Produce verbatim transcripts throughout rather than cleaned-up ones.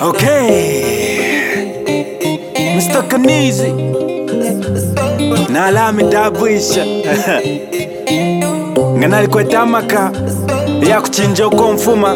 Okay, Mister Kanizi na alami dabwisha nganali kwetamaka ya kuchinja uko mfuma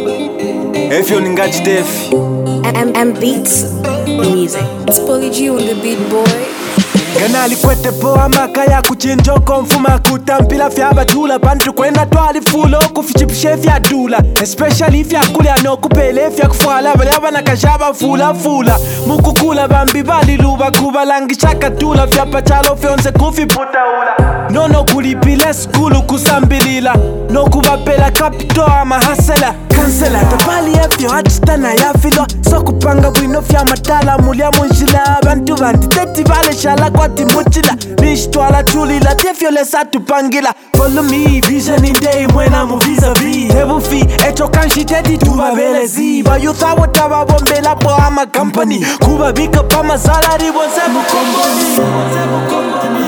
efyo ningachitefi M M Beats Music. It's Polly G on the beat, boy. Ganali kwete poa maka ya kuchinja uko mfuma kutampila fya batula bantu kwenda twali fulo kufichipishe fya dula especially fya kulya no kupele fya kufala bale abana kashaba fula fula mukukula bambi bali luba kubalangisha katula fya pachalo fyonse kufi putaula nono kulipile skulu kusambilila no kubapela kapito ama hasela kansela tabali efyo hachitana ya filo so kupanga bwino fya matala mulia munjila abantu bandi teti bale shala kwati muchila nishtwala tulila tefyo lesa tupangila follow me vision in day mwena mu vis-a-vis hebu fi echo kanshi teti tubabele ziba yutha wotaba bombela po ama company kuba bika pa mazalari bonse mukomboni bonse mukomboni.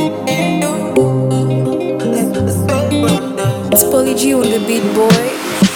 It's Polly G on the beat, boy.